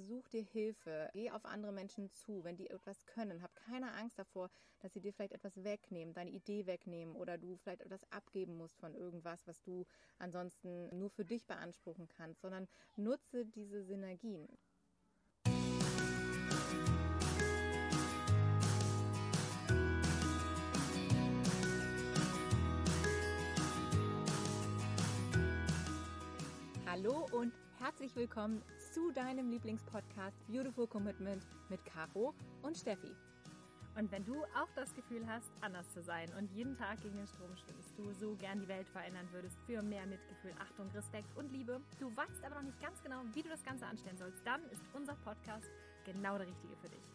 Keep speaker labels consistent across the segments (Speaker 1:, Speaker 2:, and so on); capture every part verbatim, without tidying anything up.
Speaker 1: such dir Hilfe, geh auf andere Menschen zu, wenn die etwas können. Hab keine Angst davor, dass sie dir vielleicht etwas wegnehmen, deine Idee wegnehmen oder du vielleicht etwas abgeben musst von irgendwas, was du ansonsten nur für dich beanspruchen kannst, sondern nutze diese Synergien. Hallo und herzlich willkommen zu deinem Lieblingspodcast Beautiful Commitment mit Caro und Steffi.
Speaker 2: Und wenn du auch das Gefühl hast, anders zu sein und jeden Tag gegen den Strom schwimmst, du so gern die Welt verändern würdest für mehr Mitgefühl, Achtung, Respekt und Liebe, du weißt aber noch nicht ganz genau, wie du das Ganze anstellen sollst, dann ist unser Podcast genau der richtige für dich.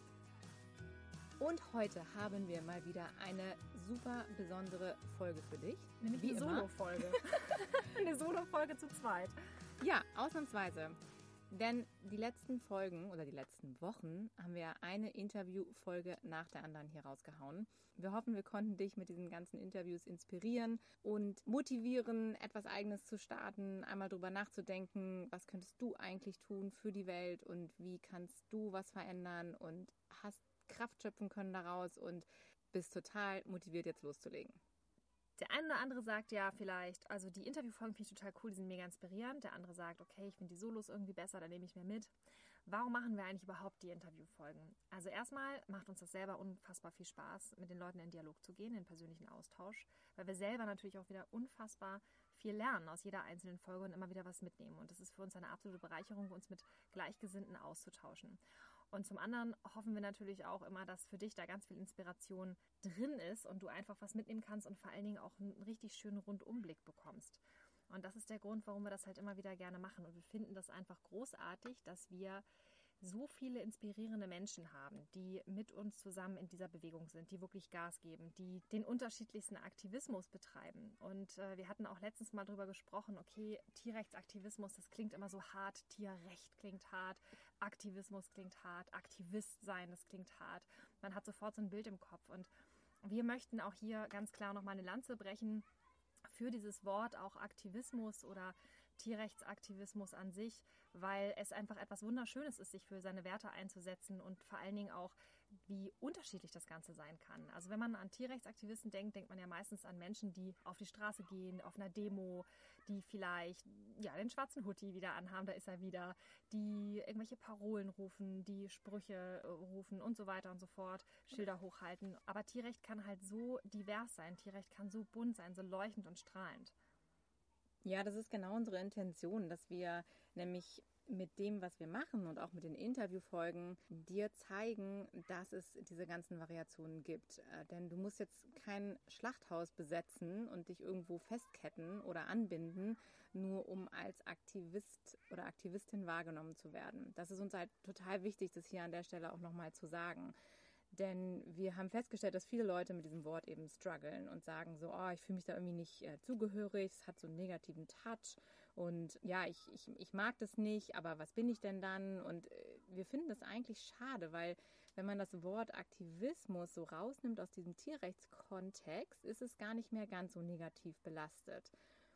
Speaker 1: Und heute haben wir mal wieder eine super besondere Folge für dich.
Speaker 2: Nämlich
Speaker 1: Wie
Speaker 2: eine Solo-Folge. Eine Solo-Folge zu zweit.
Speaker 1: Ja, ausnahmsweise. Denn die letzten Folgen oder die letzten Wochen haben wir eine Interviewfolge nach der anderen hier rausgehauen. Wir hoffen, wir konnten dich mit diesen ganzen Interviews inspirieren und motivieren, etwas Eigenes zu starten, einmal drüber nachzudenken, was könntest du eigentlich tun für die Welt und wie kannst du was verändern und hast Kraft schöpfen können daraus und bist total motiviert, jetzt loszulegen.
Speaker 2: Der eine oder andere sagt ja vielleicht, also die Interviewfolgen finde ich total cool, die sind mega inspirierend. Der andere sagt, okay, ich finde die Solos irgendwie besser, da nehme ich mehr mit. Warum machen wir eigentlich überhaupt die Interviewfolgen? Also erstmal macht uns das selber unfassbar viel Spaß, mit den Leuten in Dialog zu gehen, in persönlichen Austausch, weil wir selber natürlich auch wieder unfassbar viel lernen aus jeder einzelnen Folge und immer wieder was mitnehmen. Und das ist für uns eine absolute Bereicherung, uns mit Gleichgesinnten auszutauschen. Und zum anderen hoffen wir natürlich auch immer, dass für dich da ganz viel Inspiration drin ist und du einfach was mitnehmen kannst und vor allen Dingen auch einen richtig schönen Rundumblick bekommst. Und das ist der Grund, warum wir das halt immer wieder gerne machen. Und wir finden das einfach großartig, dass wir so viele inspirierende Menschen haben, die mit uns zusammen in dieser Bewegung sind, die wirklich Gas geben, die den unterschiedlichsten Aktivismus betreiben. Und äh, wir hatten auch letztens mal drüber gesprochen, okay, Tierrechtsaktivismus, das klingt immer so hart, Tierrecht klingt hart, Aktivismus klingt hart, Aktivist sein, das klingt hart. Man hat sofort so ein Bild im Kopf. Und wir möchten auch hier ganz klar nochmal eine Lanze brechen für dieses Wort auch Aktivismus oder Tierrechtsaktivismus an sich, weil es einfach etwas Wunderschönes ist, sich für seine Werte einzusetzen und vor allen Dingen auch, wie unterschiedlich das Ganze sein kann. Also wenn man an Tierrechtsaktivisten denkt, denkt man ja meistens an Menschen, die auf die Straße gehen, auf einer Demo, die vielleicht ja den schwarzen Hoodie wieder anhaben, da ist er wieder, die irgendwelche Parolen rufen, die Sprüche rufen und so weiter und so fort, Schilder hochhalten. Aber Tierrecht kann halt so divers sein, Tierrecht kann so bunt sein, so leuchtend und strahlend.
Speaker 1: Ja, das ist genau unsere Intention, dass wir nämlich mit dem, was wir machen und auch mit den Interviewfolgen dir zeigen, dass es diese ganzen Variationen gibt. Denn du musst jetzt kein Schlachthaus besetzen und dich irgendwo festketten oder anbinden, nur um als Aktivist oder Aktivistin wahrgenommen zu werden. Das ist uns halt total wichtig, das hier an der Stelle auch nochmal zu sagen. Denn wir haben festgestellt, dass viele Leute mit diesem Wort eben strugglen und sagen so, oh, ich fühle mich da irgendwie nicht äh, zugehörig, es hat so einen negativen Touch und ja, ich, ich, ich mag das nicht, aber was bin ich denn dann? Und äh, wir finden das eigentlich schade, weil wenn man das Wort Aktivismus so rausnimmt aus diesem Tierrechtskontext, ist es gar nicht mehr ganz so negativ belastet.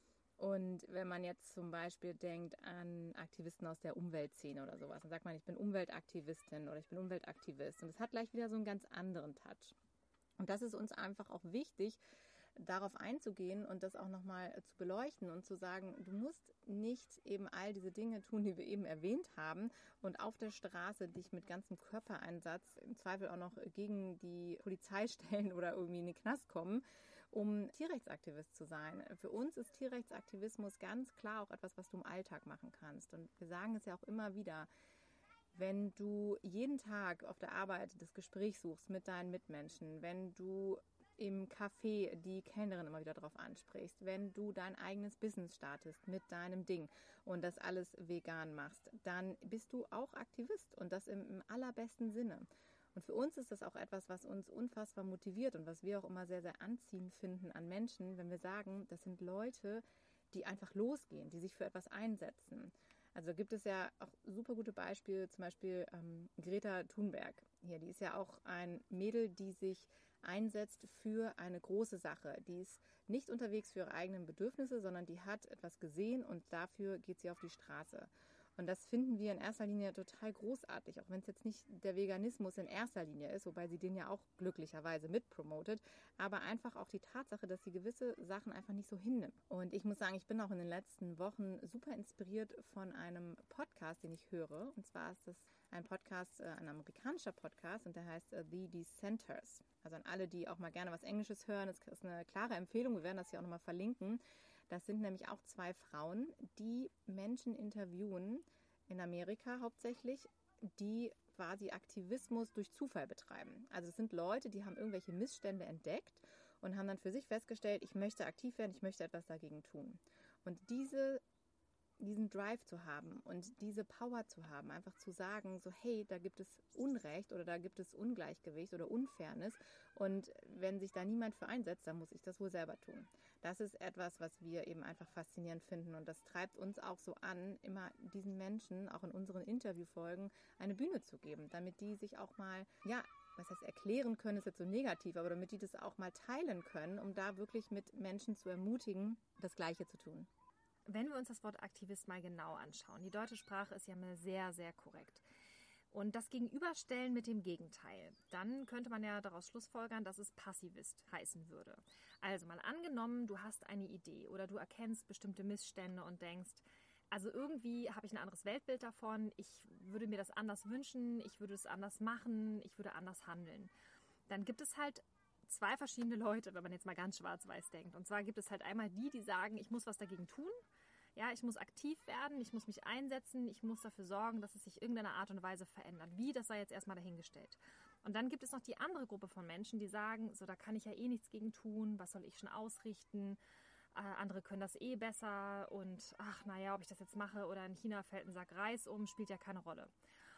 Speaker 1: Und wenn man jetzt zum Beispiel denkt an Aktivisten aus der Umweltszene oder sowas, dann sagt man, ich bin Umweltaktivistin oder ich bin Umweltaktivist. Und das hat gleich wieder so einen ganz anderen Touch. Und das ist uns einfach auch wichtig, darauf einzugehen und das auch nochmal zu beleuchten und zu sagen, du musst nicht eben all diese Dinge tun, die wir eben erwähnt haben und auf der Straße dich mit ganzem Körpereinsatz im Zweifel auch noch gegen die Polizei stellen oder irgendwie in den Knast kommen, um Tierrechtsaktivist zu sein. Für uns ist Tierrechtsaktivismus ganz klar auch etwas, was du im Alltag machen kannst. Und wir sagen es ja auch immer wieder, wenn du jeden Tag auf der Arbeit das Gespräch suchst mit deinen Mitmenschen, wenn du im Café die Kellnerin immer wieder drauf ansprichst, wenn du dein eigenes Business startest mit deinem Ding und das alles vegan machst, dann bist du auch Aktivist und das im, im allerbesten Sinne. Und für uns ist das auch etwas, was uns unfassbar motiviert und was wir auch immer sehr, sehr anziehend finden an Menschen, wenn wir sagen, das sind Leute, die einfach losgehen, die sich für etwas einsetzen. Also gibt es ja auch super gute Beispiele, zum Beispiel ähm, Greta Thunberg. Hier, die ist ja auch ein Mädel, die sich einsetzt für eine große Sache. Die ist nicht unterwegs für ihre eigenen Bedürfnisse, sondern die hat etwas gesehen und dafür geht sie auf die Straße. Und das finden wir in erster Linie total großartig, auch wenn es jetzt nicht der Veganismus in erster Linie ist, wobei sie den ja auch glücklicherweise mitpromotet, aber einfach auch die Tatsache, dass sie gewisse Sachen einfach nicht so hinnimmt. Und ich muss sagen, ich bin auch in den letzten Wochen super inspiriert von einem Podcast, den ich höre. Und zwar ist das ein Podcast, ein amerikanischer Podcast, und der heißt The Dissenters. Also an alle, die auch mal gerne was Englisches hören, das ist eine klare Empfehlung, wir werden das hier auch nochmal verlinken. Das sind nämlich auch zwei Frauen, die Menschen interviewen, in Amerika hauptsächlich, die quasi Aktivismus durch Zufall betreiben. Also es sind Leute, die haben irgendwelche Missstände entdeckt und haben dann für sich festgestellt, ich möchte aktiv werden, ich möchte etwas dagegen tun. Und diese diesen Drive zu haben und diese Power zu haben, einfach zu sagen, so hey, da gibt es Unrecht oder da gibt es Ungleichgewicht oder Unfairness, und wenn sich da niemand für einsetzt, dann muss ich das wohl selber tun. Das ist etwas, was wir eben einfach faszinierend finden, und das treibt uns auch so an, immer diesen Menschen, auch in unseren Interviewfolgen, eine Bühne zu geben, damit die sich auch mal, ja, was heißt erklären können, ist jetzt so negativ, aber damit die das auch mal teilen können, um da wirklich mit Menschen zu ermutigen, das Gleiche zu tun.
Speaker 2: Wenn wir uns das Wort Aktivist mal genau anschauen, die deutsche Sprache ist ja mal sehr, sehr korrekt. Und das gegenüberstellen mit dem Gegenteil, dann könnte man ja daraus schlussfolgern, dass es Passivist heißen würde. Also mal angenommen, du hast eine Idee oder du erkennst bestimmte Missstände und denkst, also irgendwie habe ich ein anderes Weltbild davon, ich würde mir das anders wünschen, ich würde es anders machen, ich würde anders handeln. Dann gibt es halt zwei verschiedene Leute, wenn man jetzt mal ganz schwarz-weiß denkt. Und zwar gibt es halt einmal die, die sagen, ich muss was dagegen tun. Ja, ich muss aktiv werden, ich muss mich einsetzen, ich muss dafür sorgen, dass es sich irgendeiner Art und Weise verändert. Wie, das sei jetzt erstmal dahingestellt. Und dann gibt es noch die andere Gruppe von Menschen, die sagen, so, da kann ich ja eh nichts gegen tun, was soll ich schon ausrichten? Äh, andere können das eh besser und ach, naja, ob ich das jetzt mache oder in China fällt ein Sack Reis um, spielt ja keine Rolle.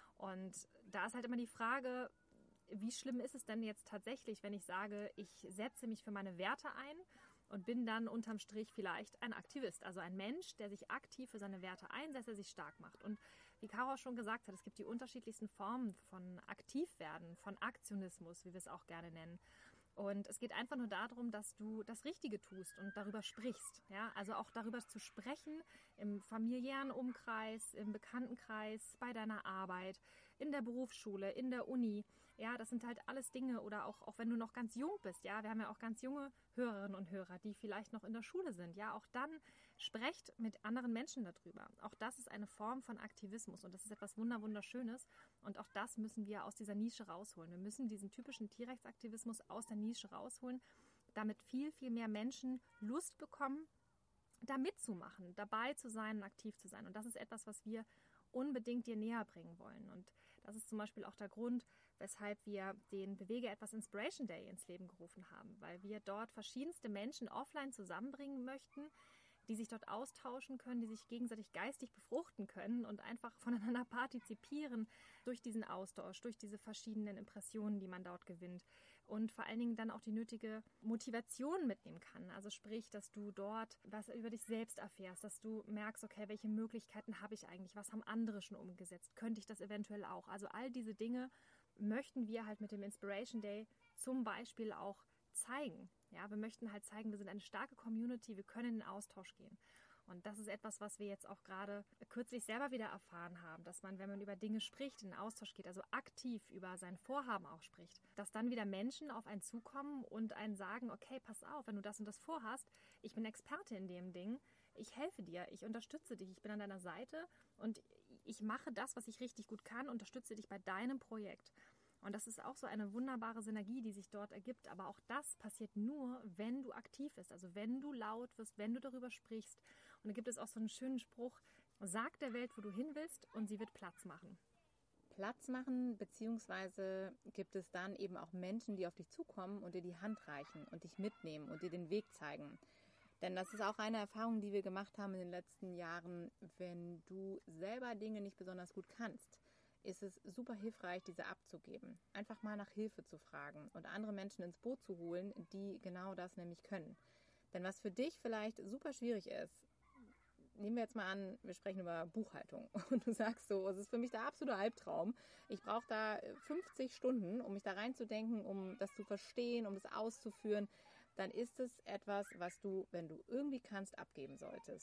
Speaker 2: Und da ist halt immer die Frage, wie schlimm ist es denn jetzt tatsächlich, wenn ich sage, ich setze mich für meine Werte ein und bin dann unterm Strich vielleicht ein Aktivist, also ein Mensch, der sich aktiv für seine Werte einsetzt, der sich stark macht. Und wie Caro schon gesagt hat, es gibt die unterschiedlichsten Formen von Aktivwerden, von Aktionismus, wie wir es auch gerne nennen. Und es geht einfach nur darum, dass du das Richtige tust und darüber sprichst. Ja? Also auch darüber zu sprechen im familiären Umkreis, im Bekanntenkreis, bei deiner Arbeit, in der Berufsschule, in der Uni. Ja, das sind halt alles Dinge, oder auch, auch wenn du noch ganz jung bist, ja, wir haben ja auch ganz junge Hörerinnen und Hörer, die vielleicht noch in der Schule sind, ja, auch dann sprecht mit anderen Menschen darüber. Auch das ist eine Form von Aktivismus und das ist etwas Wunderwunderschönes und auch das müssen wir aus dieser Nische rausholen. Wir müssen diesen typischen Tierrechtsaktivismus aus der Nische rausholen, damit viel, viel mehr Menschen Lust bekommen, da mitzumachen, dabei zu sein und aktiv zu sein. Und das ist etwas, was wir unbedingt dir näher bringen wollen. Und das ist zum Beispiel auch der Grund, weshalb wir den Bewege etwas Inspiration Day ins Leben gerufen haben, weil wir dort verschiedenste Menschen offline zusammenbringen möchten, die sich dort austauschen können, die sich gegenseitig geistig befruchten können und einfach voneinander partizipieren durch diesen Austausch, durch diese verschiedenen Impressionen, die man dort gewinnt und vor allen Dingen dann auch die nötige Motivation mitnehmen kann. Also sprich, dass du dort was über dich selbst erfährst, dass du merkst, okay, welche Möglichkeiten habe ich eigentlich, was haben andere schon umgesetzt, könnte ich das eventuell auch. Also all diese Dinge möchten wir halt mit dem Inspiration Day zum Beispiel auch zeigen. Ja, wir möchten halt zeigen, wir sind eine starke Community, wir können in den Austausch gehen. Und das ist etwas, was wir jetzt auch gerade kürzlich selber wieder erfahren haben, dass man, wenn man über Dinge spricht, in den Austausch geht, also aktiv über sein Vorhaben auch spricht, dass dann wieder Menschen auf einen zukommen und einen sagen, okay, pass auf, wenn du das und das vorhast, ich bin Experte in dem Ding, ich helfe dir, ich unterstütze dich, ich bin an deiner Seite und ich mache das, was ich richtig gut kann, unterstütze dich bei deinem Projekt. Und das ist auch so eine wunderbare Synergie, die sich dort ergibt. Aber auch das passiert nur, wenn du aktiv bist. Also wenn du laut wirst, wenn du darüber sprichst. Und da gibt es auch so einen schönen Spruch, sag der Welt, wo du hin willst und sie wird Platz machen.
Speaker 1: Platz machen, beziehungsweise gibt es dann eben auch Menschen, die auf dich zukommen und dir die Hand reichen und dich mitnehmen und dir den Weg zeigen. Denn das ist auch eine Erfahrung, die wir gemacht haben in den letzten Jahren. Wenn du selber Dinge nicht besonders gut kannst, ist es super hilfreich, diese abzugeben. Einfach mal nach Hilfe zu fragen und andere Menschen ins Boot zu holen, die genau das nämlich können. Denn was für dich vielleicht super schwierig ist, nehmen wir jetzt mal an, wir sprechen über Buchhaltung und du sagst so, es ist für mich der absolute Albtraum. Ich brauche da fünfzig Stunden, um mich da reinzudenken, um das zu verstehen, um das auszuführen. Dann ist es etwas, was du, wenn du irgendwie kannst, abgeben solltest.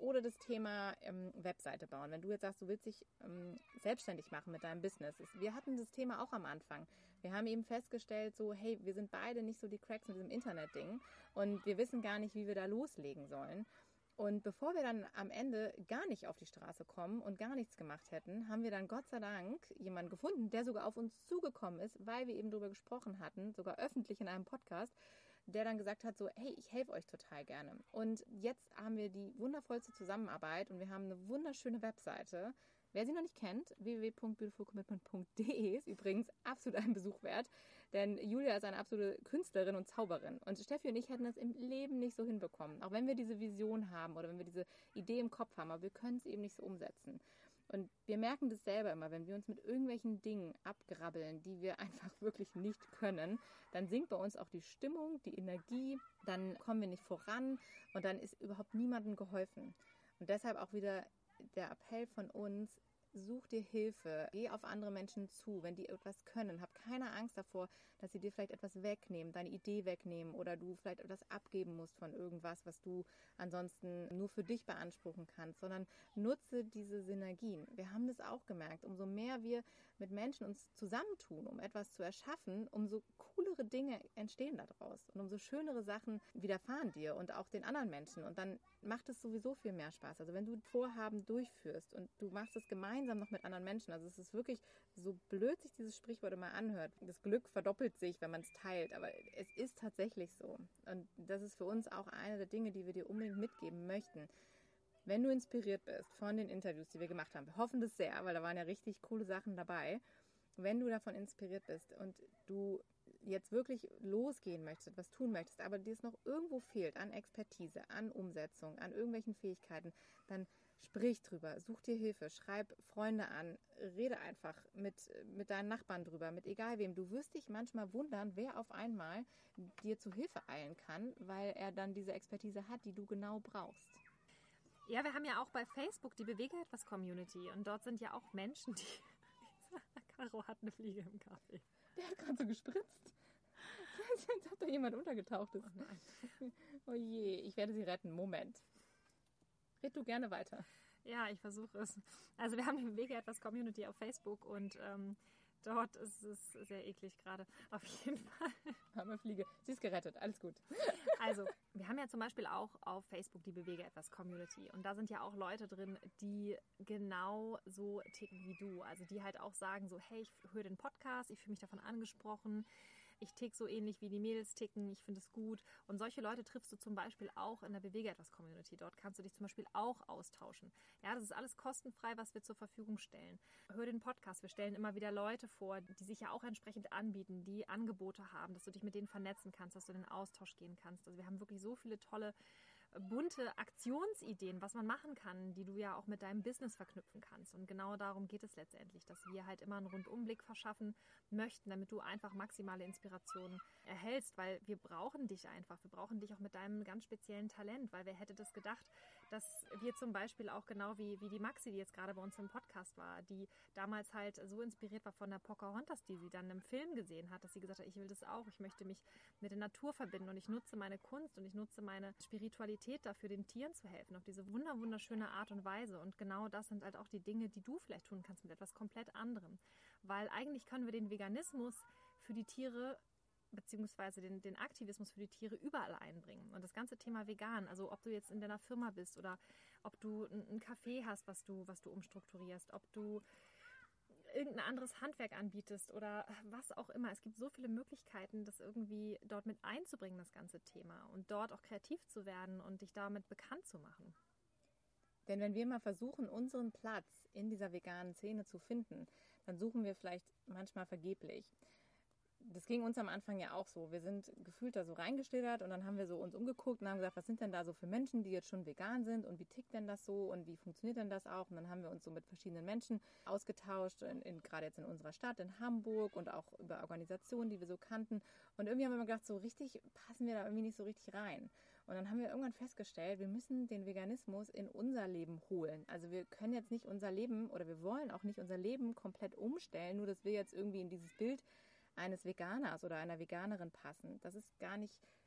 Speaker 1: Oder das Thema ähm, Webseite bauen. Wenn du jetzt sagst, du willst dich ähm, selbstständig machen mit deinem Business. Wir hatten das Thema auch am Anfang. Wir haben eben festgestellt, so, hey, wir sind beide nicht so die Cracks mit diesem Internet-Ding und wir wissen gar nicht, wie wir da loslegen sollen. Und bevor wir dann am Ende gar nicht auf die Straße kommen und gar nichts gemacht hätten, haben wir dann Gott sei Dank jemanden gefunden, der sogar auf uns zugekommen ist, weil wir eben darüber gesprochen hatten, sogar öffentlich in einem Podcast, der dann gesagt hat, so, hey, ich helfe euch total gerne. Und jetzt haben wir die wundervollste Zusammenarbeit und wir haben eine wunderschöne Webseite. Wer sie noch nicht kennt, w w w punkt beautiful commitment punkt d e ist übrigens absolut einen Besuch wert, denn Julia ist eine absolute Künstlerin und Zauberin. Und Steffi und ich hätten das im Leben nicht so hinbekommen, auch wenn wir diese Vision haben oder wenn wir diese Idee im Kopf haben, aber wir können es eben nicht so umsetzen. Und wir merken das selber immer, wenn wir uns mit irgendwelchen Dingen abgrabbeln, die wir einfach wirklich nicht können, dann sinkt bei uns auch die Stimmung, die Energie, dann kommen wir nicht voran und dann ist überhaupt niemandem geholfen. Und deshalb auch wieder der Appell von uns, such dir Hilfe, geh auf andere Menschen zu, wenn die etwas können. Hab keine Angst davor, dass sie dir vielleicht etwas wegnehmen, deine Idee wegnehmen oder du vielleicht etwas abgeben musst von irgendwas, was du ansonsten nur für dich beanspruchen kannst, sondern nutze diese Synergien. Wir haben das auch gemerkt, umso mehr wir mit Menschen uns zusammentun, um etwas zu erschaffen, umso coolere Dinge entstehen daraus und umso schönere Sachen widerfahren dir und auch den anderen Menschen und dann macht es sowieso viel mehr Spaß. Also wenn du Vorhaben durchführst und du machst es gemeinsam noch mit anderen Menschen, also es ist wirklich, so blöd sich dieses Sprichwort immer anhört, das Glück verdoppelt sich, wenn man es teilt, aber es ist tatsächlich so und das ist für uns auch eine der Dinge, die wir dir unbedingt mitgeben möchten. Wenn du inspiriert bist von den Interviews, die wir gemacht haben, wir hoffen das sehr, weil da waren ja richtig coole Sachen dabei, wenn du davon inspiriert bist und du jetzt wirklich losgehen möchtest, etwas tun möchtest, aber dir es noch irgendwo fehlt an Expertise, an Umsetzung, an irgendwelchen Fähigkeiten, dann sprich drüber, such dir Hilfe, schreib Freunde an, rede einfach mit, mit deinen Nachbarn drüber, mit egal wem. Du wirst dich manchmal wundern, wer auf einmal dir zu Hilfe eilen kann, weil er dann diese Expertise hat, die du genau brauchst.
Speaker 2: Ja, wir haben ja auch bei Facebook die Bewege etwas Community und dort sind ja auch Menschen, die... Caro hat eine Fliege im Kaffee.
Speaker 1: Der hat gerade so gespritzt. Als ob da jemand untergetaucht ist.
Speaker 2: Oh nein.
Speaker 1: Oh je, ich werde sie retten. Moment. Red du gerne weiter.
Speaker 2: Ja, ich versuche es. Also wir haben die Bewege etwas Community auf Facebook und ähm, dort ist es sehr eklig gerade. Auf jeden Fall.
Speaker 1: Arme Fliege. Sie ist gerettet. Alles gut.
Speaker 2: Also, wir haben ja zum Beispiel auch auf Facebook die Bewege etwas Community. Und da sind ja auch Leute drin, die genau so ticken wie du. Also die halt auch sagen so, hey, ich höre den Podcast, ich fühle mich davon angesprochen. Ich tick so ähnlich wie die Mädels ticken, ich finde es gut. Und solche Leute triffst du zum Beispiel auch in der Bewege etwas Community. Dort kannst du dich zum Beispiel auch austauschen. Ja, das ist alles kostenfrei, was wir zur Verfügung stellen. Hör den Podcast. Wir stellen immer wieder Leute vor, die sich ja auch entsprechend anbieten, die Angebote haben, dass du dich mit denen vernetzen kannst, dass du in den Austausch gehen kannst. Also wir haben wirklich so viele tolle bunte Aktionsideen, was man machen kann, die du ja auch mit deinem Business verknüpfen kannst. Und genau darum geht es letztendlich, dass wir halt immer einen Rundumblick verschaffen möchten, damit du einfach maximale Inspiration erhältst, weil wir brauchen dich einfach. Wir brauchen dich auch mit deinem ganz speziellen Talent, weil wer hätte das gedacht, dass wir zum Beispiel auch genau wie, wie die Maxi, die jetzt gerade bei uns im Podcast war, die damals halt so inspiriert war von der Pocahontas, die sie dann im Film gesehen hat, dass sie gesagt hat, ich will das auch, ich möchte mich mit der Natur verbinden und ich nutze meine Kunst und ich nutze meine Spiritualität dafür, den Tieren zu helfen, auf diese wunder wunderschöne Art und Weise. Und genau das sind halt auch die Dinge, die du vielleicht tun kannst mit etwas komplett anderem. Weil eigentlich können wir den Veganismus für die Tiere beziehungsweise den, den Aktivismus für die Tiere überall einbringen. Und das ganze Thema vegan, also ob du jetzt in deiner Firma bist oder ob du ein, ein Café hast, was du, was du umstrukturierst, ob du irgendein anderes Handwerk anbietest oder was auch immer. Es gibt so viele Möglichkeiten, das irgendwie dort mit einzubringen, das ganze Thema. Und dort auch kreativ zu werden und dich damit bekannt zu machen.
Speaker 1: Denn wenn wir mal versuchen, unseren Platz in dieser veganen Szene zu finden, dann suchen wir vielleicht manchmal vergeblich. Das ging uns am Anfang ja auch so. Wir sind gefühlt da so reingeschlittert und dann haben wir so uns umgeguckt und haben gesagt, was sind denn da so für Menschen, die jetzt schon vegan sind und wie tickt denn das so und wie funktioniert denn das auch? Und dann haben wir uns so mit verschiedenen Menschen ausgetauscht, in, in, gerade jetzt in unserer Stadt, in Hamburg und auch über Organisationen, die wir so kannten. Und irgendwie haben wir immer gedacht, so richtig passen wir da irgendwie nicht so richtig rein. Und dann haben wir irgendwann festgestellt, wir müssen den Veganismus in unser Leben holen. Also wir können jetzt nicht unser Leben oder wir wollen auch nicht unser Leben komplett umstellen, nur dass wir jetzt irgendwie in dieses Bild eines Veganers oder einer Veganerin passen. Das ist gar nicht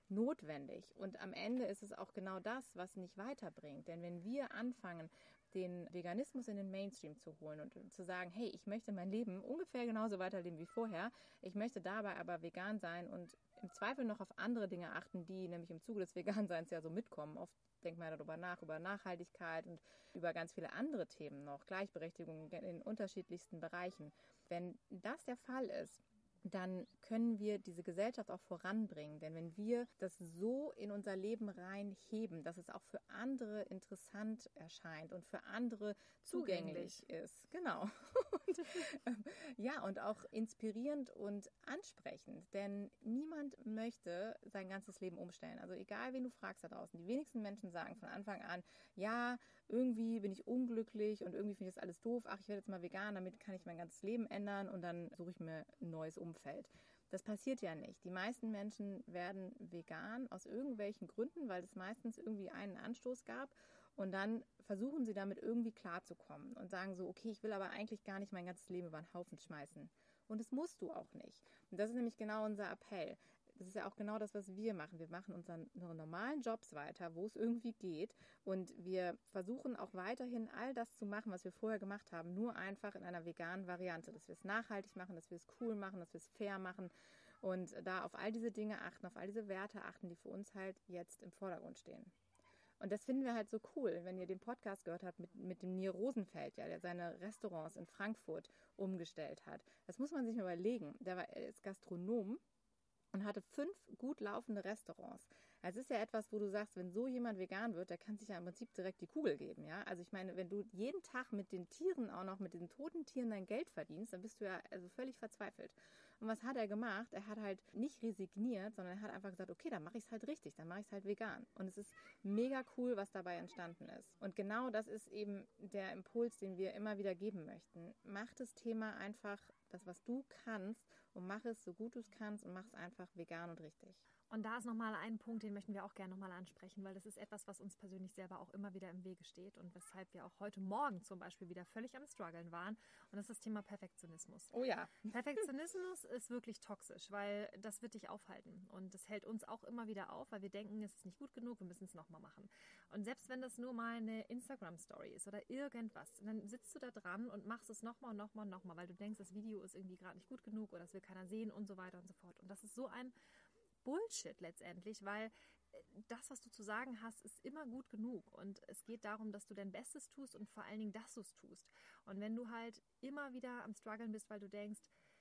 Speaker 1: notwendig. Und am Ende ist es auch genau das, was nicht weiterbringt. Denn wenn wir anfangen, den Veganismus in den Mainstream zu holen und zu sagen, hey, ich möchte mein Leben ungefähr genauso weiterleben wie vorher, ich möchte dabei aber vegan sein und im Zweifel noch auf andere Dinge achten, die nämlich im Zuge des Veganseins ja so mitkommen. Oft denkt man darüber nach, über Nachhaltigkeit und über ganz viele andere Themen noch, Gleichberechtigung in unterschiedlichsten Bereichen. Wenn das der Fall ist, dann können wir diese Gesellschaft auch voranbringen. Denn wenn wir das so in unser Leben reinheben, dass es auch für andere interessant erscheint und für andere zugänglich, zugänglich. ist. Genau. Und, ähm, ja, und auch inspirierend und ansprechend. Denn niemand möchte sein ganzes Leben umstellen. Also egal, wen du fragst da draußen, die wenigsten Menschen sagen von Anfang an, ja, irgendwie bin ich unglücklich und irgendwie finde ich das alles doof. Ach, ich werde jetzt mal vegan, damit kann ich mein ganzes Leben ändern und dann suche ich mir ein neues Umfeld. Das passiert ja nicht. Die meisten Menschen werden vegan aus irgendwelchen Gründen, weil es meistens irgendwie einen Anstoß gab und dann versuchen sie damit irgendwie klarzukommen und sagen so, okay, ich will aber eigentlich gar nicht mein ganzes Leben über den Haufen schmeißen. Und das musst du auch nicht. Und das ist nämlich genau unser Appell. Das ist ja auch genau das, was wir machen. Wir machen unsere normalen Jobs weiter, wo es irgendwie geht. Und wir versuchen auch weiterhin all das zu machen, was wir vorher gemacht haben, nur einfach in einer veganen Variante. Dass wir es nachhaltig machen, dass wir es cool machen, dass wir es fair machen und da auf all diese Dinge achten, auf all diese Werte achten, die für uns halt jetzt im Vordergrund stehen. Und das finden wir halt so cool, wenn ihr den Podcast gehört habt mit, mit dem Nir Rosenfeld, ja, der seine Restaurants in Frankfurt umgestellt hat. Das muss man sich mal überlegen. Der war, er ist Gastronom und hatte fünf gut laufende Restaurants. Es ist ja etwas, wo du sagst, wenn so jemand vegan wird, der kann sich ja im Prinzip direkt die Kugel geben. Ja? Also ich meine, wenn du jeden Tag mit den Tieren, auch noch mit den toten Tieren dein Geld verdienst, dann bist du ja also völlig verzweifelt. Und was hat er gemacht? Er hat halt nicht resigniert, sondern er hat einfach gesagt, okay, dann mache ich es halt richtig, dann mache ich es halt vegan. Und es ist mega cool, was dabei entstanden ist. Und genau das ist eben der Impuls, den wir immer wieder geben möchten. Mach das Thema einfach, das, was du kannst, und mach es so gut du es kannst und mach es einfach vegan und richtig.
Speaker 2: Und da ist nochmal ein Punkt, den möchten wir auch gerne nochmal ansprechen, weil das ist etwas, was uns persönlich selber auch immer wieder im Wege steht und weshalb wir auch heute Morgen zum Beispiel wieder völlig am Struggeln waren. Und das ist das Thema Perfektionismus.
Speaker 1: Oh ja.
Speaker 2: Perfektionismus ist wirklich toxisch, weil das wird dich aufhalten. Und das hält uns auch immer wieder auf, weil wir denken, es ist nicht gut genug, wir müssen es nochmal machen. Und selbst wenn das nur mal eine Instagram-Story ist oder irgendwas, dann sitzt du da dran und machst es nochmal und nochmal und nochmal, weil du denkst, das Video ist irgendwie gerade nicht gut genug oder das will keiner sehen und so weiter und so fort. Und das ist so ein Bullshit letztendlich, weil das, was du zu sagen hast, ist immer gut genug und es geht darum, dass du dein Bestes tust und vor allen Dingen, dass du es tust. Und wenn du halt immer wieder am Struggeln bist, weil du denkst,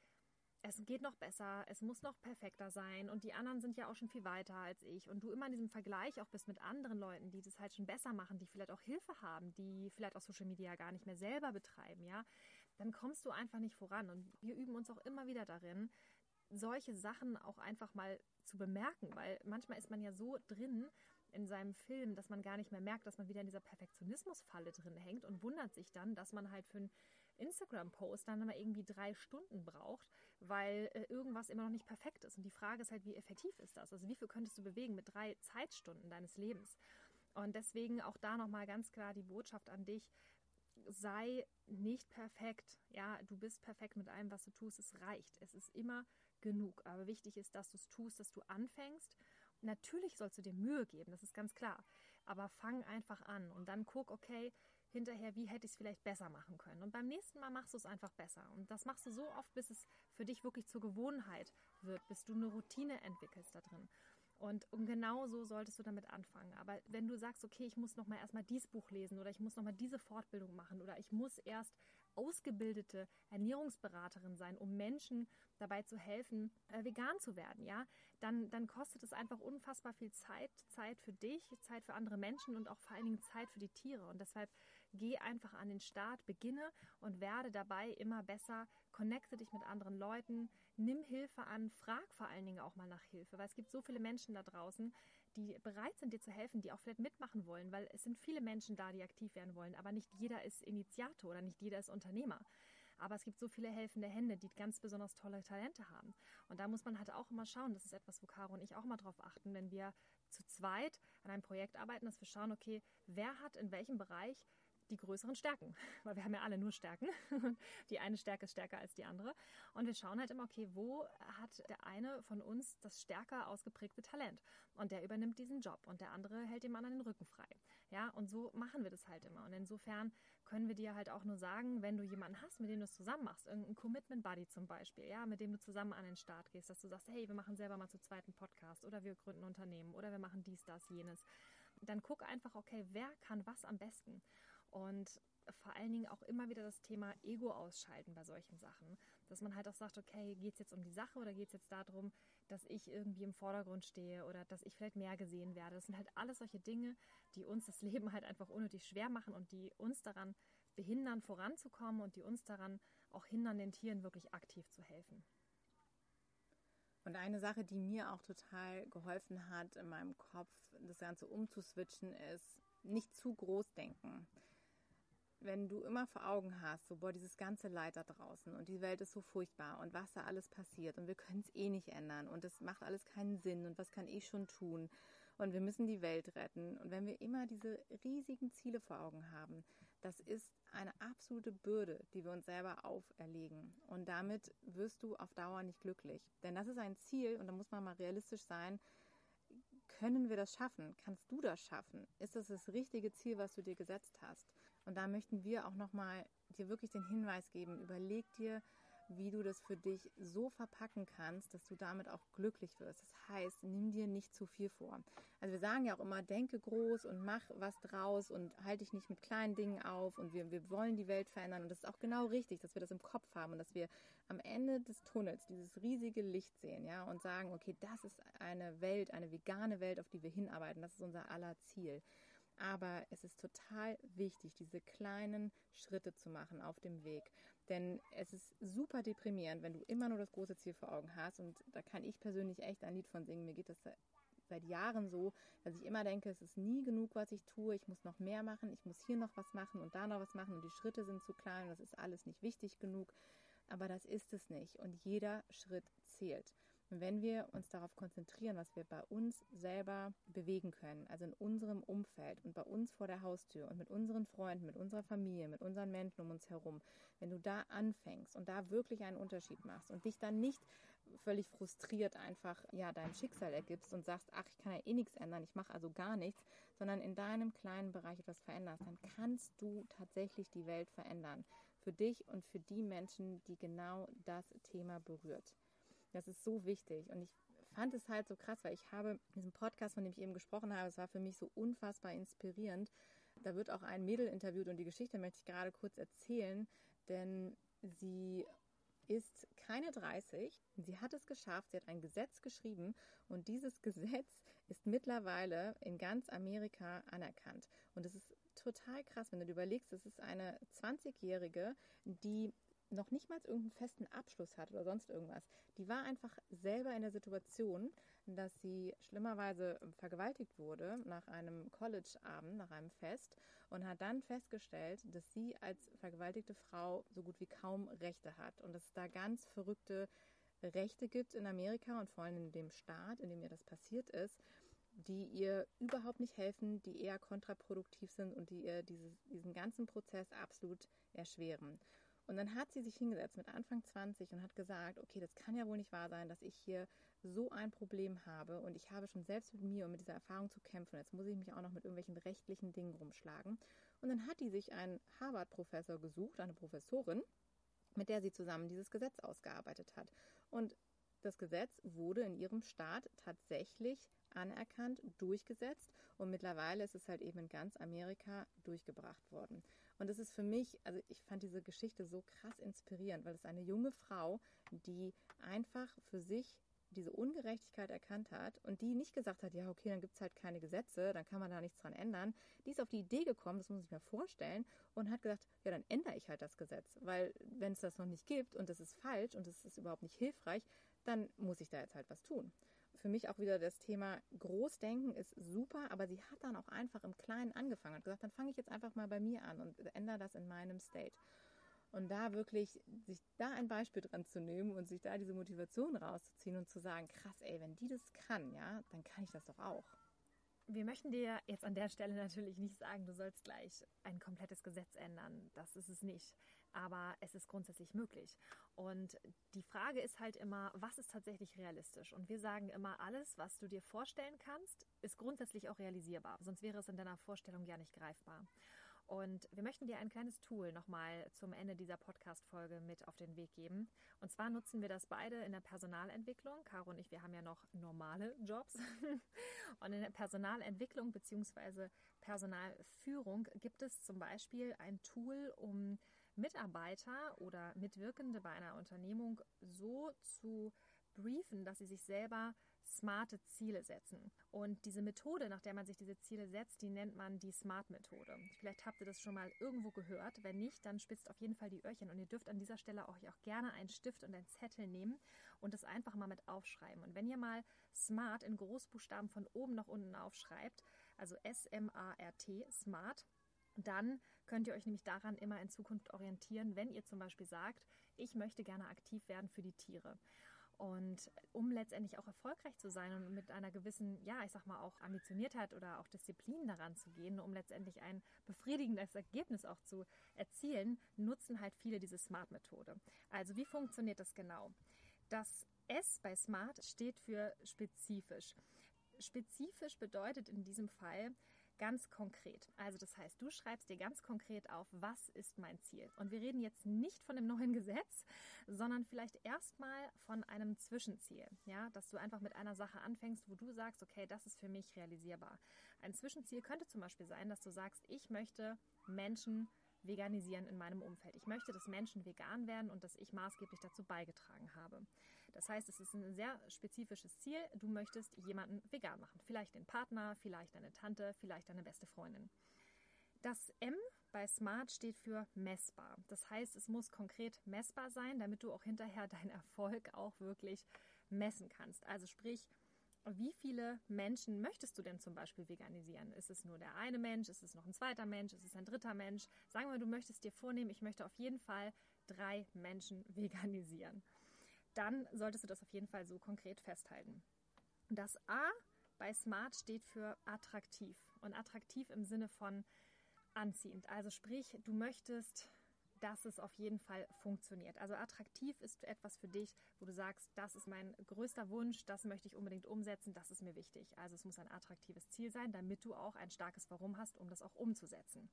Speaker 2: es geht noch besser, es muss noch perfekter sein und die anderen sind ja auch schon viel weiter als ich und du immer in diesem Vergleich auch bist mit anderen Leuten, die das halt schon besser machen, die vielleicht auch Hilfe haben, die vielleicht auch Social Media gar nicht mehr selber betreiben, ja, dann kommst du einfach nicht voran und wir üben uns auch immer wieder darin, solche Sachen auch einfach mal zu bemerken, weil manchmal ist man ja so drin in seinem Film, dass man gar nicht mehr merkt, dass man wieder in dieser Perfektionismusfalle drin hängt und wundert sich dann, dass man halt für einen Instagram-Post dann immer irgendwie drei Stunden braucht, weil äh, irgendwas immer noch nicht perfekt ist. Und die Frage ist halt, wie effektiv ist das? Also wie viel könntest du bewegen mit drei Zeitstunden deines Lebens? Und deswegen auch da nochmal ganz klar die Botschaft an dich, sei nicht perfekt. Ja, du bist perfekt mit allem, was du tust. Es reicht. Es ist immer genug. Aber wichtig ist, dass du es tust, dass du anfängst. Natürlich sollst du dir Mühe geben, das ist ganz klar. Aber fang einfach an und dann guck, okay, hinterher, wie hätte ich es vielleicht besser machen können. Und beim nächsten Mal machst du es einfach besser. Und das machst du so oft, bis es für dich wirklich zur Gewohnheit wird, bis du eine Routine entwickelst da drin. Und, und genau so solltest du damit anfangen. Aber wenn du sagst, okay, ich muss nochmal erstmal dieses Buch lesen oder ich muss nochmal diese Fortbildung machen oder ich muss erst ausgebildete Ernährungsberaterin sein, um Menschen dabei zu helfen, äh, vegan zu werden, ja, dann, dann kostet es einfach unfassbar viel Zeit, Zeit für dich, Zeit für andere Menschen und auch vor allen Dingen Zeit für die Tiere. Und deshalb geh einfach an den Start, beginne und werde dabei immer besser, connecte dich mit anderen Leuten, nimm Hilfe an, frag vor allen Dingen auch mal nach Hilfe, weil es gibt so viele Menschen da draußen, die bereit sind, dir zu helfen, die auch vielleicht mitmachen wollen, weil es sind viele Menschen da, die aktiv werden wollen, aber nicht jeder ist Initiator oder nicht jeder ist Unternehmer. Aber es gibt so viele helfende Hände, die ganz besonders tolle Talente haben. Und da muss man halt auch immer schauen, das ist etwas, wo Caro und ich auch mal drauf achten, wenn wir zu zweit an einem Projekt arbeiten, dass wir schauen, okay, wer hat in welchem Bereich die größeren Stärken, weil wir haben ja alle nur Stärken. Die eine Stärke ist stärker als die andere. Und wir schauen halt immer, okay, wo hat der eine von uns das stärker ausgeprägte Talent? Und der übernimmt diesen Job und der andere hält dem anderen den Rücken frei. Ja, und so machen wir das halt immer. Und insofern können wir dir halt auch nur sagen, wenn du jemanden hast, mit dem du es zusammen machst, irgendein Commitment Buddy zum Beispiel, ja, mit dem du zusammen an den Start gehst, dass du sagst, hey, wir machen selber mal zu zweiten Podcast oder wir gründen ein Unternehmen oder wir machen dies, das, jenes. Dann guck einfach, okay, wer kann was am besten? Und vor allen Dingen auch immer wieder das Thema Ego ausschalten bei solchen Sachen. Dass man halt auch sagt, okay, geht es jetzt um die Sache oder geht es jetzt darum, dass ich irgendwie im Vordergrund stehe oder dass ich vielleicht mehr gesehen werde. Das sind halt alles solche Dinge, die uns das Leben halt einfach unnötig schwer machen und die uns daran behindern, voranzukommen und die uns daran auch hindern, den Tieren wirklich aktiv zu helfen.
Speaker 1: Und eine Sache, die mir auch total geholfen hat, in meinem Kopf das Ganze umzuswitchen, ist nicht zu groß denken. Wenn du immer vor Augen hast, so, boah, dieses ganze Leid da draußen und die Welt ist so furchtbar und was da alles passiert und wir können es eh nicht ändern und es macht alles keinen Sinn und was kann ich schon tun und wir müssen die Welt retten. Und wenn wir immer diese riesigen Ziele vor Augen haben, das ist eine absolute Bürde, die wir uns selber auferlegen. Und damit wirst du auf Dauer nicht glücklich. Denn das ist ein Ziel und da muss man mal realistisch sein. Können wir das schaffen? Kannst du das schaffen? Ist das das richtige Ziel, was du dir gesetzt hast? Und da möchten wir auch nochmal dir wirklich den Hinweis geben, überleg dir, wie du das für dich so verpacken kannst, dass du damit auch glücklich wirst. Das heißt, nimm dir nicht zu viel vor. Also wir sagen ja auch immer, denke groß und mach was draus und halte dich nicht mit kleinen Dingen auf und wir, wir wollen die Welt verändern. Und das ist auch genau richtig, dass wir das im Kopf haben und dass wir am Ende des Tunnels dieses riesige Licht sehen, ja, und sagen, okay, das ist eine Welt, eine vegane Welt, auf die wir hinarbeiten. Das ist unser aller Ziel. Aber es ist total wichtig, diese kleinen Schritte zu machen auf dem Weg. Denn es ist super deprimierend, wenn du immer nur das große Ziel vor Augen hast. Und da kann ich persönlich echt ein Lied von singen. Mir geht das seit Jahren so, dass ich immer denke, es ist nie genug, was ich tue. Ich muss noch mehr machen, ich muss hier noch was machen und da noch was machen. Und die Schritte sind zu klein und das ist alles nicht wichtig genug. Aber das ist es nicht. Und jeder Schritt zählt. Und wenn wir uns darauf konzentrieren, was wir bei uns selber bewegen können, also in unserem Umfeld und bei uns vor der Haustür und mit unseren Freunden, mit unserer Familie, mit unseren Menschen um uns herum, wenn du da anfängst und da wirklich einen Unterschied machst und dich dann nicht völlig frustriert einfach ja deinem Schicksal ergibst und sagst, ach, ich kann ja eh nichts ändern, ich mache also gar nichts, sondern in deinem kleinen Bereich etwas veränderst, dann kannst du tatsächlich die Welt verändern. Für dich und für die Menschen, die genau das Thema berührt. Das ist so wichtig und ich fand es halt so krass, weil ich habe diesen Podcast, von dem ich eben gesprochen habe, es war für mich so unfassbar inspirierend. Da wird auch ein Mädel interviewt und die Geschichte möchte ich gerade kurz erzählen, denn sie ist keine dreißig, sie hat es geschafft, sie hat ein Gesetz geschrieben und dieses Gesetz ist mittlerweile in ganz Amerika anerkannt. Und es ist total krass, wenn du dir überlegst, es ist eine zwanzigjährige, die noch nicht mal irgendeinen festen Abschluss hat oder sonst irgendwas. Die war einfach selber in der Situation, dass sie schlimmerweise vergewaltigt wurde nach einem College-Abend, nach einem Fest und hat dann festgestellt, dass sie als vergewaltigte Frau so gut wie kaum Rechte hat und dass es da ganz verrückte Rechte gibt in Amerika und vor allem in dem Staat, in dem ihr das passiert ist, die ihr überhaupt nicht helfen, die eher kontraproduktiv sind und die ihr dieses, diesen ganzen Prozess absolut erschweren. Und dann hat sie sich hingesetzt mit Anfang zwanzig und hat gesagt, okay, das kann ja wohl nicht wahr sein, dass ich hier so ein Problem habe und ich habe schon selbst mit mir und mit dieser Erfahrung zu kämpfen. Jetzt muss ich mich auch noch mit irgendwelchen rechtlichen Dingen rumschlagen. Und dann hat die sich einen Harvard-Professor gesucht, eine Professorin, mit der sie zusammen dieses Gesetz ausgearbeitet hat. Und das Gesetz wurde in ihrem Staat tatsächlich anerkannt, durchgesetzt und mittlerweile ist es halt eben in ganz Amerika durchgebracht worden. Und es ist für mich, also ich fand diese Geschichte so krass inspirierend, weil es eine junge Frau, die einfach für sich diese Ungerechtigkeit erkannt hat und die nicht gesagt hat, ja okay, dann gibt es halt keine Gesetze, dann kann man da nichts dran ändern. Die ist auf die Idee gekommen, das muss ich mir vorstellen, und hat gesagt, ja dann ändere ich halt das Gesetz, weil wenn es das noch nicht gibt und das ist falsch und es ist überhaupt nicht hilfreich, dann muss ich da jetzt halt was tun. Für mich auch wieder das Thema Großdenken ist super, aber sie hat dann auch einfach im Kleinen angefangen und gesagt, dann fange ich jetzt einfach mal bei mir an und ändere das in meinem State. Und da wirklich, sich da ein Beispiel dran zu nehmen und sich da diese Motivation rauszuziehen und zu sagen, krass, ey, wenn die das kann, ja, dann kann ich das doch auch.
Speaker 2: Wir möchten dir jetzt an der Stelle natürlich nicht sagen, du sollst gleich ein komplettes Gesetz ändern. Das ist es nicht. Aber es ist grundsätzlich möglich. Und die Frage ist halt immer, was ist tatsächlich realistisch? Und wir sagen immer, alles, was du dir vorstellen kannst, ist grundsätzlich auch realisierbar. Sonst wäre es in deiner Vorstellung ja nicht greifbar. Und wir möchten dir ein kleines Tool nochmal zum Ende dieser Podcast-Folge mit auf den Weg geben. Und zwar nutzen wir das beide in der Personalentwicklung. Caro und ich, wir haben ja noch normale Jobs. Und in der Personalentwicklung bzw. Personalführung gibt es zum Beispiel ein Tool, um Mitarbeiter oder Mitwirkende bei einer Unternehmung so zu briefen, dass sie sich selber smarte Ziele setzen. Und diese Methode, nach der man sich diese Ziele setzt, die nennt man die Smart-Methode. Vielleicht habt ihr das schon mal irgendwo gehört. Wenn nicht, dann spitzt auf jeden Fall die Öhrchen. Und ihr dürft an dieser Stelle auch, auch gerne einen Stift und einen Zettel nehmen und das einfach mal mit aufschreiben. Und wenn ihr mal Smart in Großbuchstaben von oben nach unten aufschreibt, also S M A R T, Smart, dann könnt ihr euch nämlich daran immer in Zukunft orientieren, wenn ihr zum Beispiel sagt, ich möchte gerne aktiv werden für die Tiere. Und um letztendlich auch erfolgreich zu sein und mit einer gewissen, ja, ich sag mal auch Ambitioniertheit oder auch Disziplin daran zu gehen, um letztendlich ein befriedigendes Ergebnis auch zu erzielen, nutzen halt viele diese Smart-Methode. Also wie funktioniert das genau? Das S bei Smart steht für spezifisch. Spezifisch bedeutet in diesem Fall ganz konkret. Also das heißt, du schreibst dir ganz konkret auf, was ist mein Ziel? Und wir reden jetzt nicht von dem neuen Gesetz, sondern vielleicht erstmal von einem Zwischenziel. Ja, dass du einfach mit einer Sache anfängst, wo du sagst, okay, das ist für mich realisierbar. Ein Zwischenziel könnte zum Beispiel sein, dass du sagst, ich möchte Menschen veganisieren in meinem Umfeld. Ich möchte, dass Menschen vegan werden und dass ich maßgeblich dazu beigetragen habe. Das heißt, es ist ein sehr spezifisches Ziel. Du möchtest jemanden vegan machen. Vielleicht den Partner, vielleicht deine Tante, vielleicht deine beste Freundin. Das M bei Smart steht für messbar. Das heißt, es muss konkret messbar sein, damit du auch hinterher deinen Erfolg auch wirklich messen kannst. Also sprich, wie viele Menschen möchtest du denn zum Beispiel veganisieren? Ist es nur der eine Mensch? Ist es noch ein zweiter Mensch? Ist es ein dritter Mensch? Sagen wir, du möchtest dir vornehmen, ich möchte auf jeden Fall drei Menschen veganisieren. Dann solltest du das auf jeden Fall so konkret festhalten. Das A bei Smart steht für attraktiv. Und attraktiv im Sinne von anziehend. Also sprich, du möchtest, dass es auf jeden Fall funktioniert. Also attraktiv ist etwas für dich, wo du sagst, das ist mein größter Wunsch, das möchte ich unbedingt umsetzen, das ist mir wichtig. Also es muss ein attraktives Ziel sein, damit du auch ein starkes Warum hast, um das auch umzusetzen.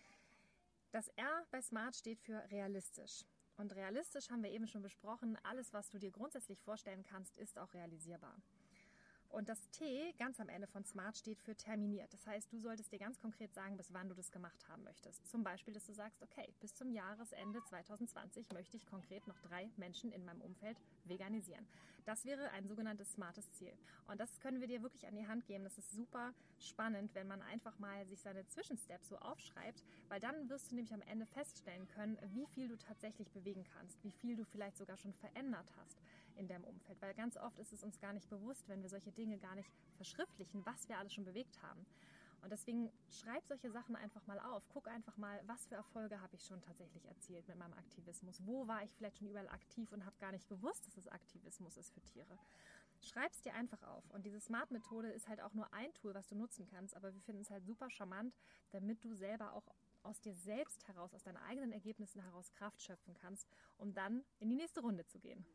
Speaker 2: Das R bei Smart steht für realistisch. Und realistisch haben wir eben schon besprochen, alles, was du dir grundsätzlich vorstellen kannst, ist auch realisierbar. Und das T ganz am Ende von Smart steht für terminiert. Das heißt, du solltest dir ganz konkret sagen, bis wann du das gemacht haben möchtest. Zum Beispiel, dass du sagst, okay, bis zum Jahresende zwanzig zwanzig möchte ich konkret noch drei Menschen in meinem Umfeld veganisieren. Das wäre ein sogenanntes smartes Ziel. Und das können wir dir wirklich an die Hand geben. Das ist super spannend, wenn man einfach mal sich seine Zwischensteps so aufschreibt, weil dann wirst du nämlich am Ende feststellen können, wie viel du tatsächlich bewegen kannst, wie viel du vielleicht sogar schon verändert hast in deinem Umfeld. Weil ganz oft ist es uns gar nicht bewusst, wenn wir solche Dinge gar nicht verschriftlichen, was wir alles schon bewegt haben. Und deswegen schreib solche Sachen einfach mal auf. Guck einfach mal, was für Erfolge habe ich schon tatsächlich erzielt mit meinem Aktivismus. Wo war ich vielleicht schon überall aktiv und habe gar nicht gewusst, dass es Aktivismus ist für Tiere. Schreib es dir einfach auf. Und diese Smart-Methode ist halt auch nur ein Tool, was du nutzen kannst. Aber wir finden es halt super charmant, damit du selber auch aus dir selbst heraus, aus deinen eigenen Ergebnissen heraus Kraft schöpfen kannst, um dann in die nächste Runde zu gehen.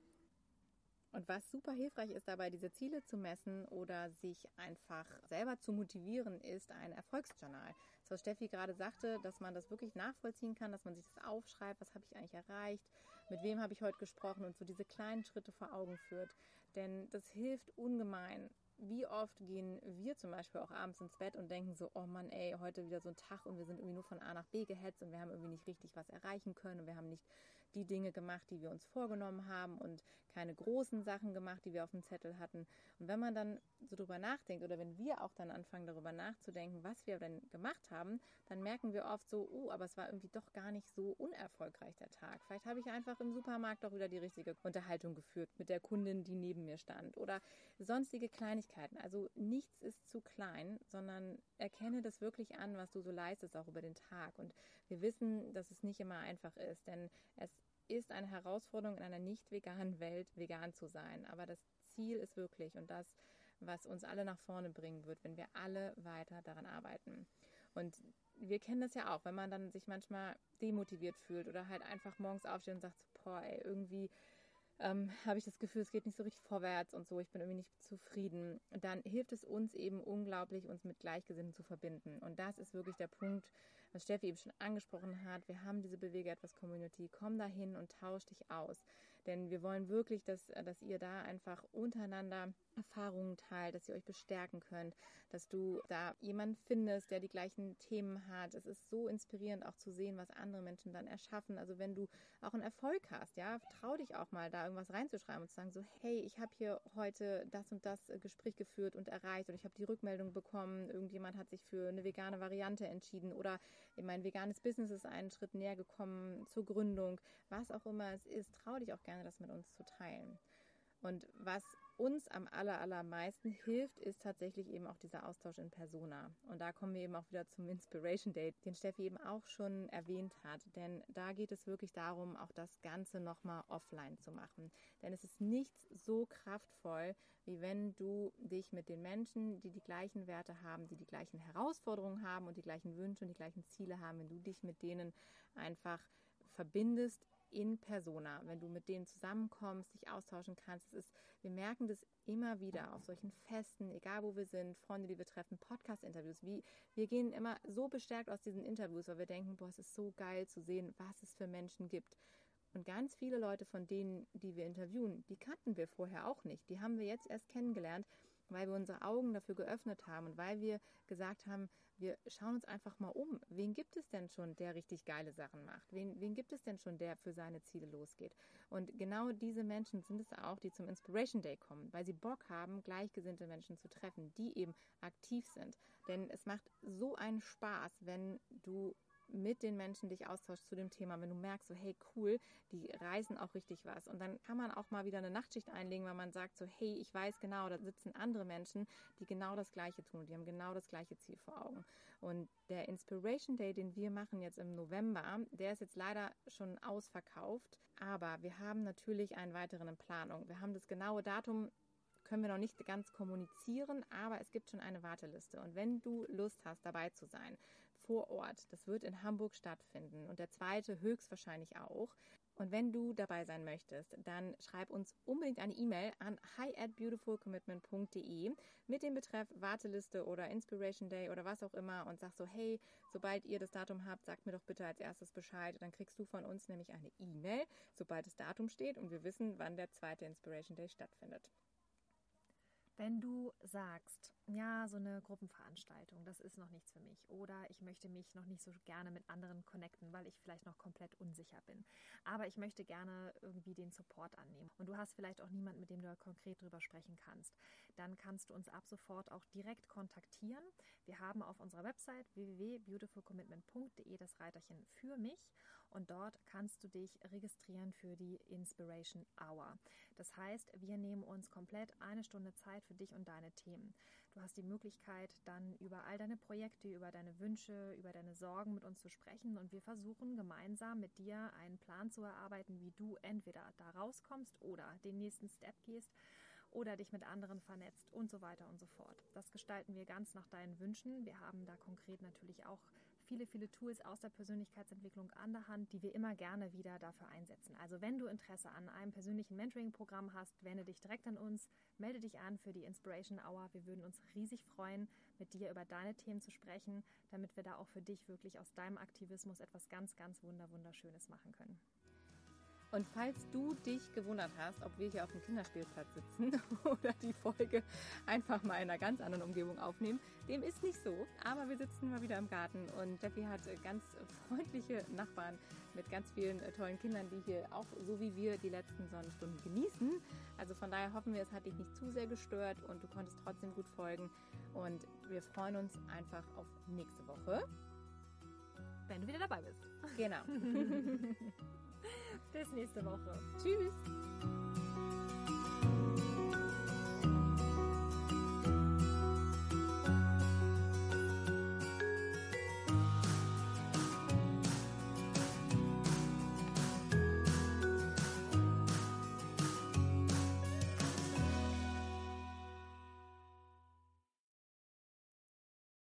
Speaker 1: Und was super hilfreich ist dabei, diese Ziele zu messen oder sich einfach selber zu motivieren, ist ein Erfolgsjournal. Das, was Steffi gerade sagte, dass man das wirklich nachvollziehen kann, dass man sich das aufschreibt, was habe ich eigentlich erreicht, mit wem habe ich heute gesprochen und so diese kleinen Schritte vor Augen führt. Denn das hilft ungemein. Wie oft gehen wir zum Beispiel auch abends ins Bett und denken so, oh Mann, ey, heute wieder so ein Tag und wir sind irgendwie nur von A nach B gehetzt und wir haben irgendwie nicht richtig was erreichen können und wir haben nicht die Dinge gemacht, die wir uns vorgenommen haben und keine großen Sachen gemacht, die wir auf dem Zettel hatten. Und wenn man dann so drüber nachdenkt oder wenn wir auch dann anfangen, darüber nachzudenken, was wir denn gemacht haben, dann merken wir oft so, oh, aber es war irgendwie doch gar nicht so unerfolgreich der Tag. Vielleicht habe ich einfach im Supermarkt doch wieder die richtige Unterhaltung geführt mit der Kundin, die neben mir stand oder sonstige Kleinigkeiten. Also nichts ist zu klein, sondern erkenne das wirklich an, was du so leistest, auch über den Tag. Und wir wissen, dass es nicht immer einfach ist, denn es ist eine Herausforderung in einer nicht veganen Welt, vegan zu sein. Aber das Ziel ist wirklich, und das was uns alle nach vorne bringen wird, wenn wir alle weiter daran arbeiten. Und wir kennen das ja auch, wenn man dann sich manchmal demotiviert fühlt oder halt einfach morgens aufsteht und sagt, boah, ey, irgendwie ähm, habe ich das Gefühl, es geht nicht so richtig vorwärts und so, ich bin irgendwie nicht zufrieden. Und dann hilft es uns eben unglaublich, uns mit Gleichgesinnten zu verbinden. Und das ist wirklich der Punkt, was Steffi eben schon angesprochen hat. Wir haben diese Bewege etwas Community. Komm da hin und tausch dich aus. Denn wir wollen wirklich, dass, dass ihr da einfach untereinander Erfahrungen teilt, dass ihr euch bestärken könnt, dass du da jemanden findest, der die gleichen Themen hat. Es ist so inspirierend auch zu sehen, was andere Menschen dann erschaffen. Also wenn du auch einen Erfolg hast, ja, trau dich auch mal da irgendwas reinzuschreiben und zu sagen so, hey, ich habe hier heute das und das Gespräch geführt und erreicht und ich habe die Rückmeldung bekommen, irgendjemand hat sich für eine vegane Variante entschieden oder mein veganes Business ist einen Schritt näher gekommen zur Gründung, was auch immer es ist, trau dich auch gerne, das mit uns zu teilen. Und was uns am aller, allermeisten hilft, ist tatsächlich eben auch dieser Austausch in Persona. Und da kommen wir eben auch wieder zum Inspiration Day, den Steffi eben auch schon erwähnt hat. Denn da geht es wirklich darum, auch das Ganze nochmal offline zu machen. Denn es ist nichts so kraftvoll, wie wenn du dich mit den Menschen, die die gleichen Werte haben, die die gleichen Herausforderungen haben und die gleichen Wünsche und die gleichen Ziele haben, wenn du dich mit denen einfach verbindest, in Persona, wenn du mit denen zusammenkommst, dich austauschen kannst. Es ist, wir merken das immer wieder auf solchen Festen, egal wo wir sind, Freunde, die wir treffen, Podcast-Interviews. Wie, wir gehen immer so bestärkt aus diesen Interviews, weil wir denken, boah, es ist so geil zu sehen, was es für Menschen gibt. Und ganz viele Leute von denen, die wir interviewen, die kannten wir vorher auch nicht. Die haben wir jetzt erst kennengelernt, weil wir unsere Augen dafür geöffnet haben und weil wir gesagt haben, wir schauen uns einfach mal um. Wen gibt es denn schon, der richtig geile Sachen macht? Wen, wen gibt es denn schon, der für seine Ziele losgeht? Und genau diese Menschen sind es auch, die zum Inspiration Day kommen, weil sie Bock haben, gleichgesinnte Menschen zu treffen, die eben aktiv sind. Denn es macht so einen Spaß, wenn du mit den Menschen dich austauschst zu dem Thema, wenn du merkst, so hey cool, die reißen auch richtig was. Und dann kann man auch mal wieder eine Nachtschicht einlegen, weil man sagt so hey, ich weiß genau, da sitzen andere Menschen, die genau das Gleiche tun, die haben genau das gleiche Ziel vor Augen. Und der Inspiration Day, den wir machen jetzt im November, der ist jetzt leider schon ausverkauft, aber wir haben natürlich einen weiteren in Planung. Wir haben das genaue Datum, können wir noch nicht ganz kommunizieren, aber es gibt schon eine Warteliste. Und wenn du Lust hast, dabei zu sein, vor Ort, das wird in Hamburg stattfinden und der zweite höchstwahrscheinlich auch. Und wenn du dabei sein möchtest, dann schreib uns unbedingt eine E-Mail an hi at beautiful commitment punkt de mit dem Betreff Warteliste oder Inspiration Day oder was auch immer und sag so, hey, sobald ihr das Datum habt, sagt mir doch bitte als erstes Bescheid. Dann kriegst du von uns nämlich eine E-Mail, sobald das Datum steht und wir wissen, wann der zweite Inspiration Day stattfindet.
Speaker 2: Wenn du sagst, ja, so eine Gruppenveranstaltung, das ist noch nichts für mich oder ich möchte mich noch nicht so gerne mit anderen connecten, weil ich vielleicht noch komplett unsicher bin, aber ich möchte gerne irgendwie den Support annehmen und du hast vielleicht auch niemanden, mit dem du konkret drüber sprechen kannst, dann kannst du uns ab sofort auch direkt kontaktieren. Wir haben auf unserer Website w w w punkt beautiful commitment punkt de das Reiterchen für mich und dort kannst du dich registrieren für die Inspiration Hour. Das heißt, wir nehmen uns komplett eine Stunde Zeit für dich und deine Themen. Du hast die Möglichkeit, dann über all deine Projekte, über deine Wünsche, über deine Sorgen mit uns zu sprechen und wir versuchen gemeinsam mit dir einen Plan zu erarbeiten, wie du entweder da rauskommst oder den nächsten Step gehst oder dich mit anderen vernetzt und so weiter und so fort. Das gestalten wir ganz nach deinen Wünschen. Wir haben da konkret natürlich auch viele, viele Tools aus der Persönlichkeitsentwicklung an der Hand, die wir immer gerne wieder dafür einsetzen. Also wenn du Interesse an einem persönlichen Mentoring-Programm hast, wende dich direkt an uns, melde dich an für die Inspiration Hour. Wir würden uns riesig freuen, mit dir über deine Themen zu sprechen, damit wir da auch für dich wirklich aus deinem Aktivismus etwas ganz, ganz wunder, wunderschönes machen können.
Speaker 1: Und falls du dich gewundert hast, ob wir hier auf dem Kinderspielplatz sitzen oder die Folge einfach mal in einer ganz anderen Umgebung aufnehmen, dem ist nicht so. Aber wir sitzen mal wieder im Garten und Steffi hat ganz freundliche Nachbarn mit ganz vielen tollen Kindern, die hier auch so wie wir die letzten Sonnenstunden genießen. Also von daher hoffen wir, es hat dich nicht zu sehr gestört und du konntest trotzdem gut folgen. Und wir freuen uns einfach auf nächste Woche.
Speaker 2: Wenn du wieder dabei bist.
Speaker 1: Genau.
Speaker 2: Bis nächste Woche.
Speaker 1: Tschüss.